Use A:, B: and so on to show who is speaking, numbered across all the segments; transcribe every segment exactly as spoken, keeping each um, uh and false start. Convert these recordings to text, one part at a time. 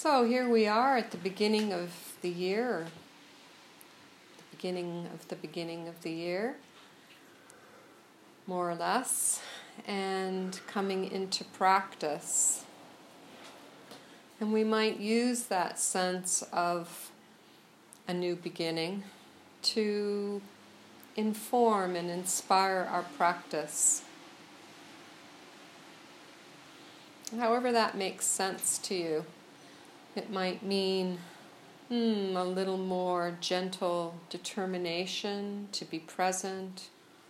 A: So here we are at the beginning of the year, the beginning of the beginning of the year, more or less, and coming into practice. And we might use that sense of a new beginning to inform and inspire our practice. However that makes sense to you. It might mean hmm, a little more gentle determination to be present,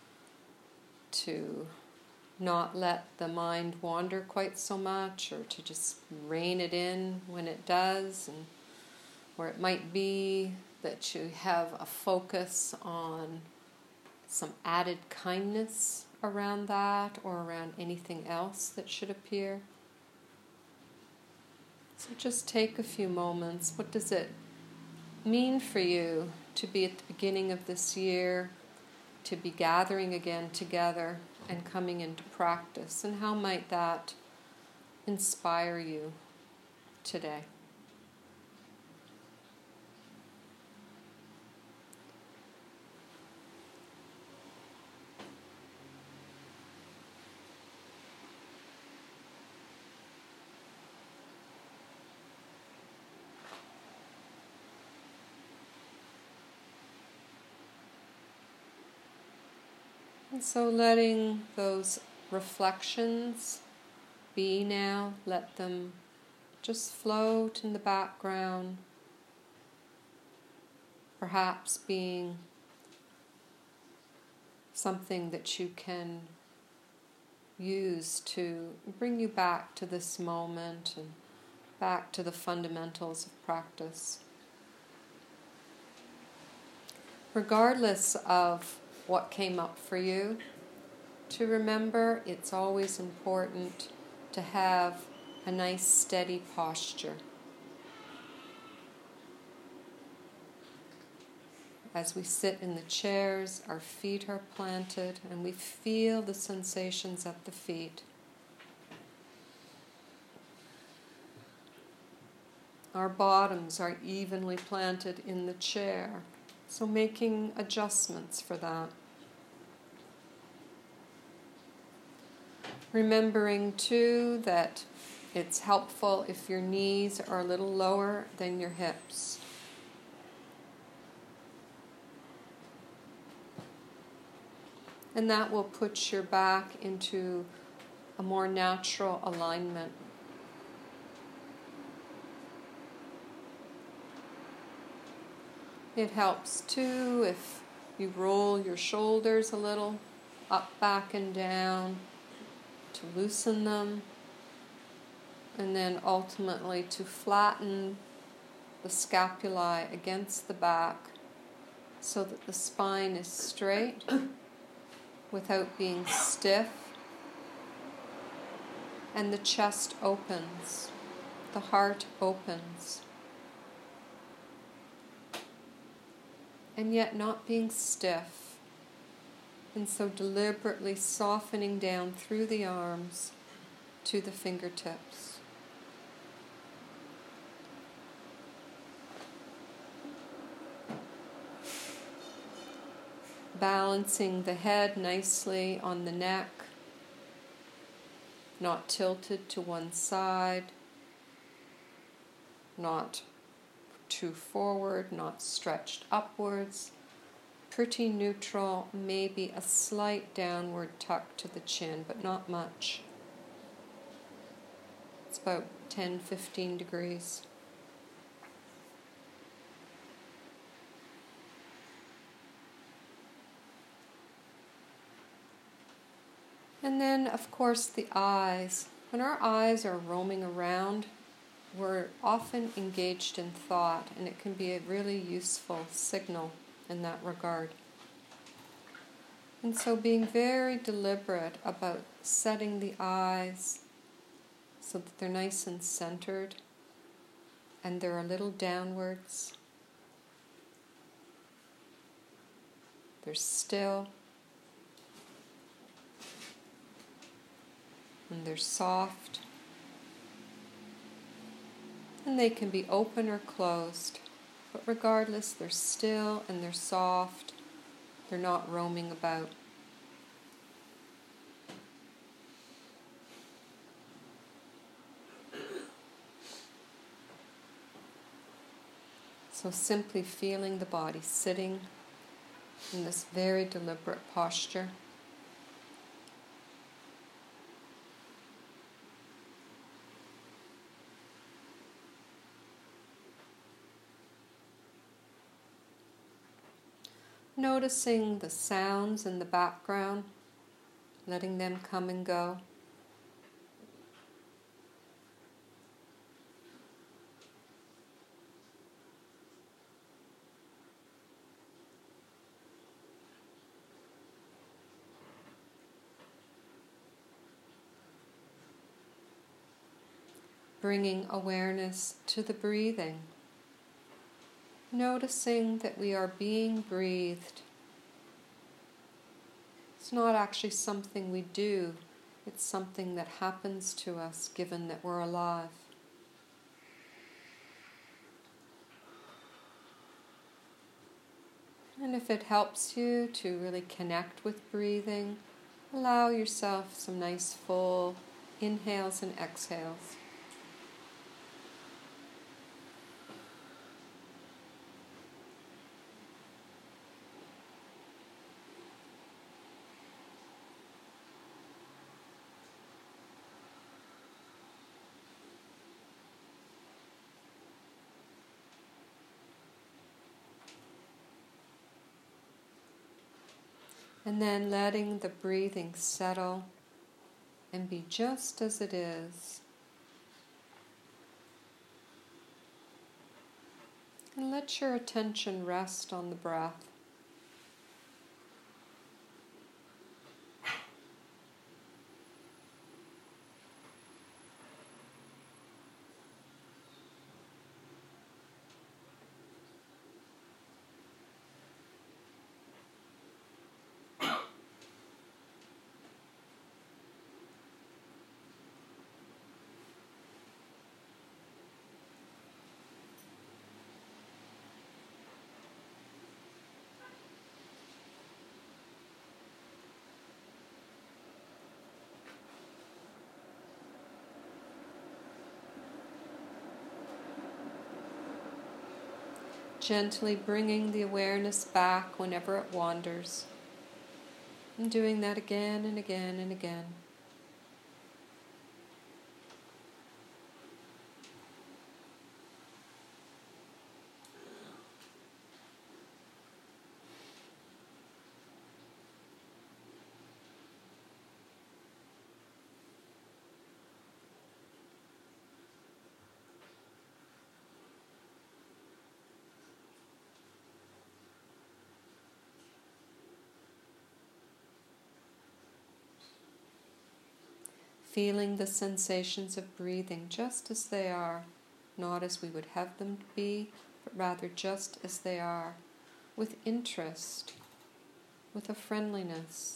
A: to not let the mind wander quite so much, or to just rein it in when it does. And or it might be that you have a focus on some added kindness around that, or around anything else that should appear. So just take a few moments. What does it mean for you to be at the beginning of this year, to be gathering again together and coming into practice? And how might that inspire you today? And so letting those reflections be now, let them just float in the background, perhaps being something that you can use to bring you back to this moment and back to the fundamentals of practice. Regardless of what came up for you, to remember it's always important to have a nice steady posture. As we sit in the chairs, our feet are planted and we feel the sensations at the feet. Our bottoms are evenly planted in the chair. So making adjustments for that. Remembering too that it's helpful if your knees are a little lower than your hips. And that will put your back into a more natural alignment. It helps too if you roll your shoulders a little up, back, and down to loosen them, and then ultimately to flatten the scapulae against the back so that the spine is straight without being stiff, and the chest opens, the heart opens. And yet not being stiff, and so deliberately softening down through the arms to the fingertips. Balancing the head nicely on the neck, not tilted to one side, not too forward, not stretched upwards, pretty neutral, maybe a slight downward tuck to the chin, but not much. It's about ten to fifteen degrees. And then, of course, the eyes. When our eyes are roaming around, we're often engaged in thought, and it can be a really useful signal in that regard. And so being very deliberate about setting the eyes so that they're nice and centered, and they're a little downwards. They're still, and they're soft. And they can be open or closed, but regardless, they're still and they're soft. They're not roaming about. So simply feeling the body sitting in this very deliberate posture. Noticing the sounds in the background, letting them come and go. Bringing awareness to the breathing. Noticing that we are being breathed. It's not actually something we do, it's something that happens to us given that we're alive. And if it helps you to really connect with breathing, allow yourself some nice full inhales and exhales. And then letting the breathing settle and be just as it is. And let your attention rest on the breath. Gently bringing the awareness back whenever it wanders. And doing that again and again and again. Feeling the sensations of breathing just as they are, not as we would have them be, but rather just as they are, with interest, with a friendliness.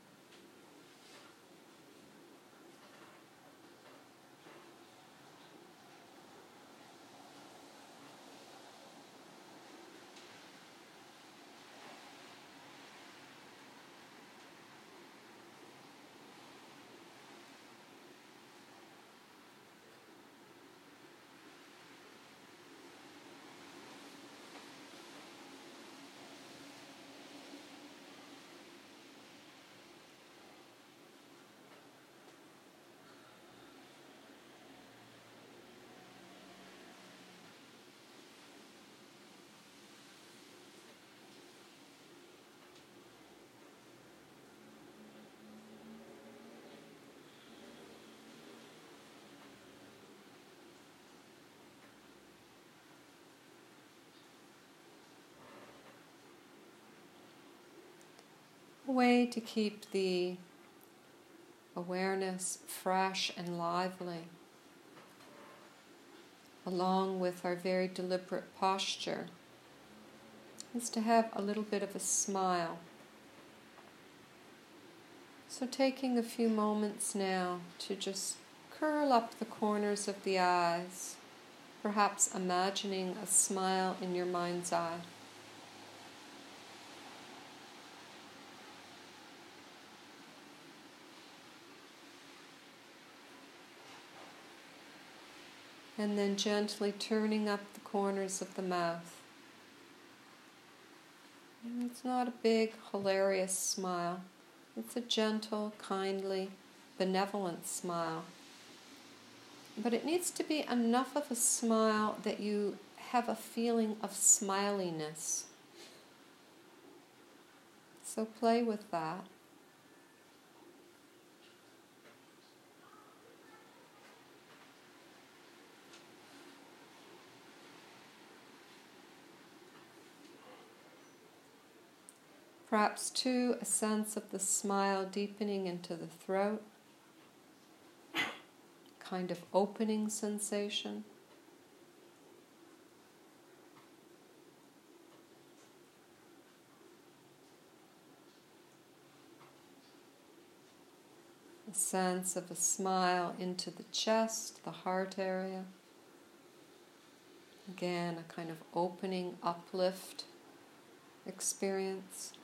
A: A way to keep the awareness fresh and lively, along with our very deliberate posture, is to have a little bit of a smile. So taking a few moments now to just curl up the corners of the eyes, perhaps imagining a smile in your mind's eye. And then gently turning up the corners of the mouth. And it's not a big, hilarious smile. It's a gentle, kindly, benevolent smile. But it needs to be enough of a smile that you have a feeling of smiliness. So play with that. Perhaps too, a sense of the smile deepening into the throat, kind of opening sensation. A sense of a smile into the chest, the heart area. Again, a kind of opening, uplift experience.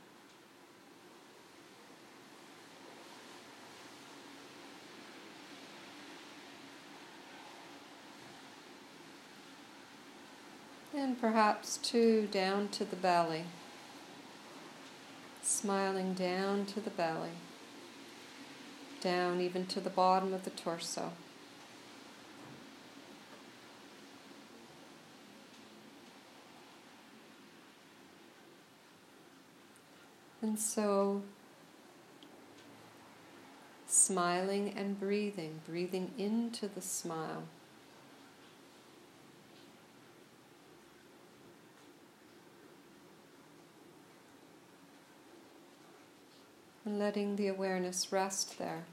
A: And perhaps too, down to the belly. Smiling down to the belly. Down even to the bottom of the torso. And so, smiling and breathing, breathing into the smile. And letting the awareness rest there.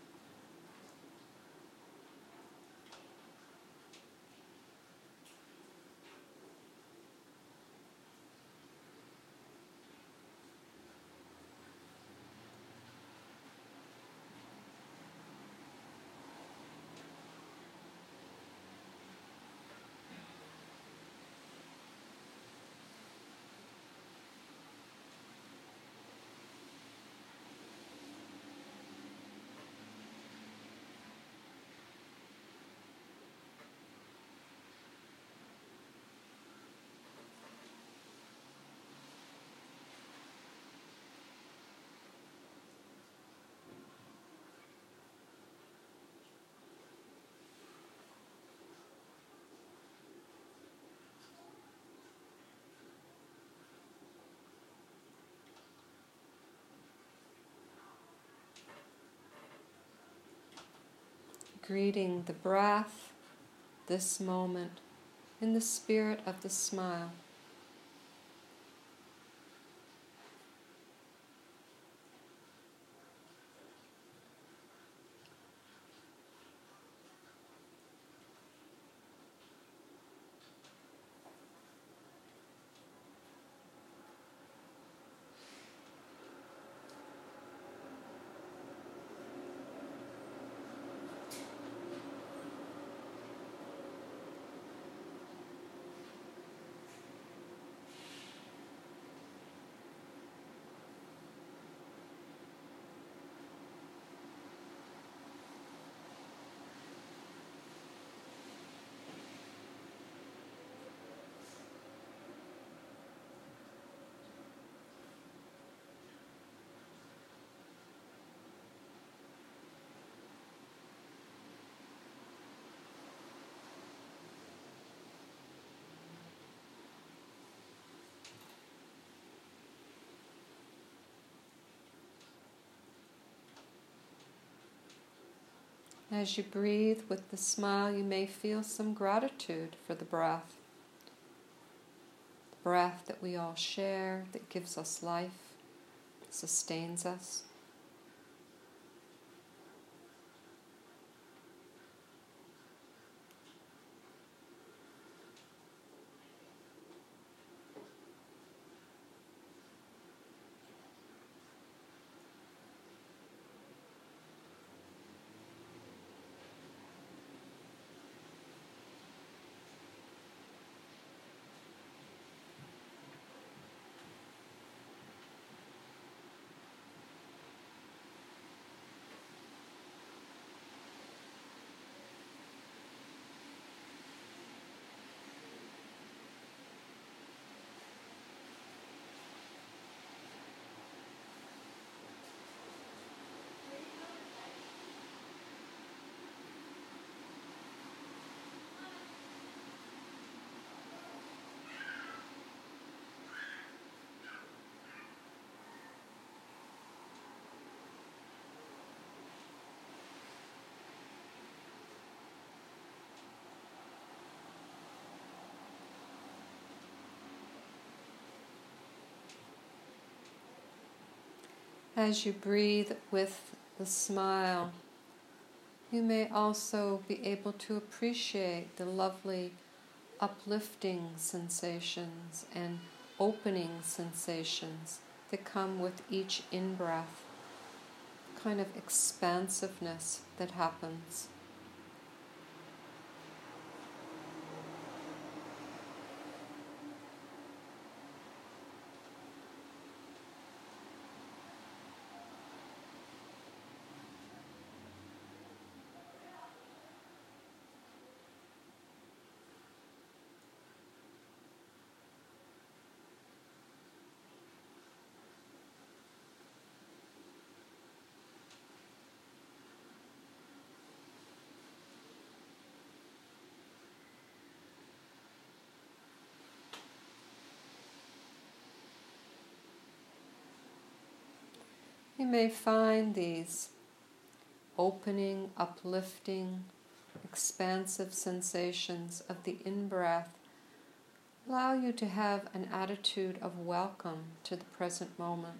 A: Greeting the breath, this moment, in the spirit of the smile. As you breathe with the smile, you may feel some gratitude for the breath. The breath that we all share, that gives us life, sustains us. As you breathe with the smile, you may also be able to appreciate the lovely uplifting sensations and opening sensations that come with each in-breath, kind of expansiveness that happens. You may find these opening, uplifting, expansive sensations of the in-breath allow you to have an attitude of welcome to the present moment.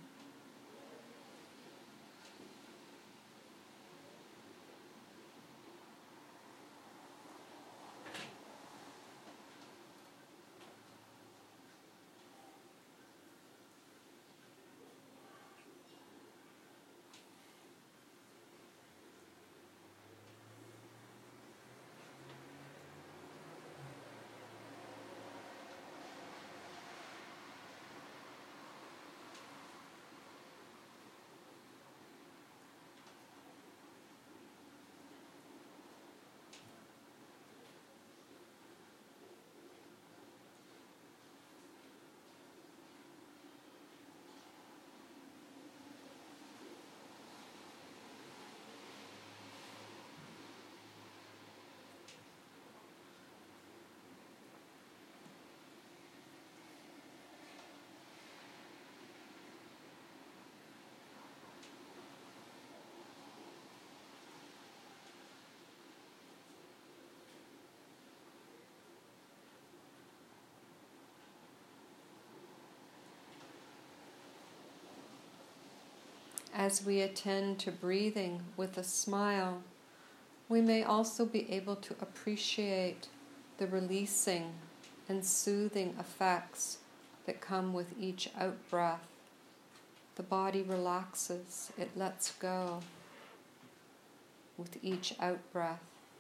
A: As we attend to breathing with a smile, we may also be able to appreciate the releasing and soothing effects that come with each out-breath. The body relaxes, it lets go with each out-breath.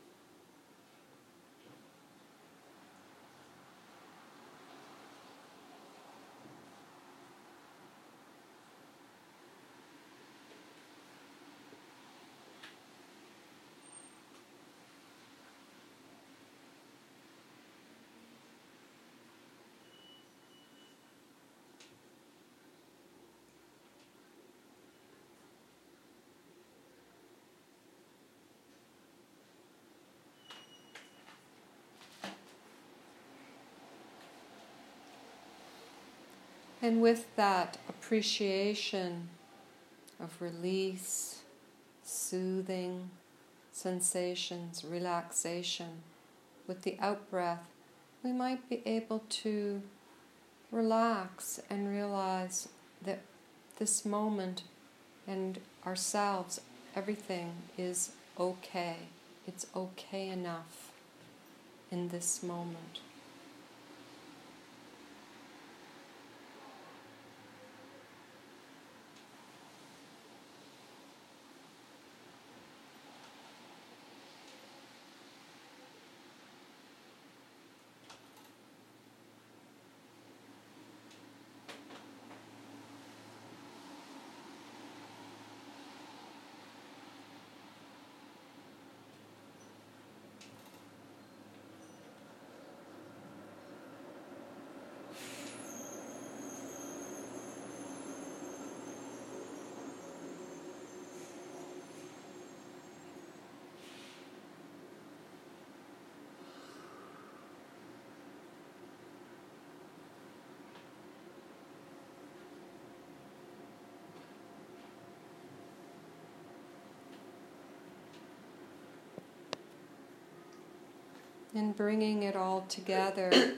A: And with that appreciation of release, soothing sensations, relaxation, with the out-breath, we might be able to relax and realize that this moment and ourselves, everything is okay. It's okay enough in this moment. And bringing it all together,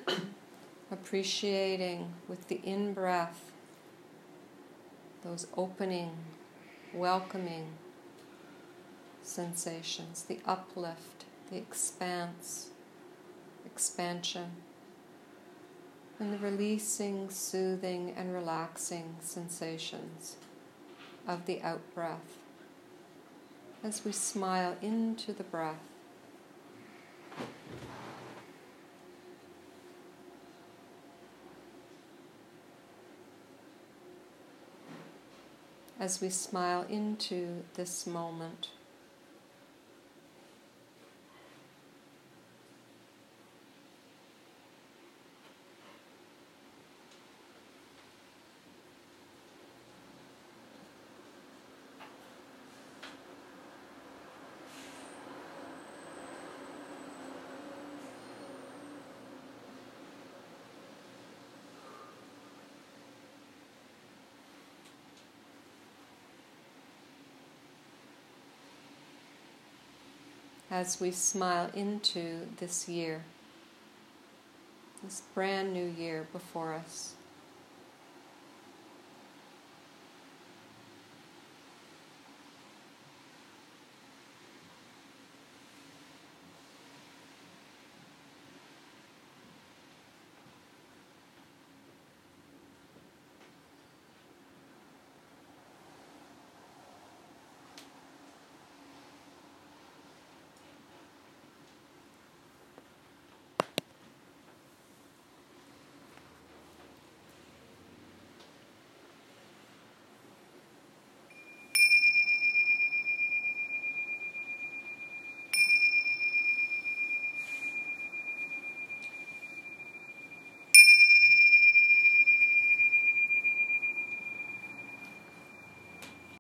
A: appreciating with the in-breath those opening welcoming sensations, the uplift, the expanse, expansion, and the releasing, soothing, and relaxing sensations of the out-breath as we smile into the breath. As we smile into this moment. As we smile into this year, this brand new year before us.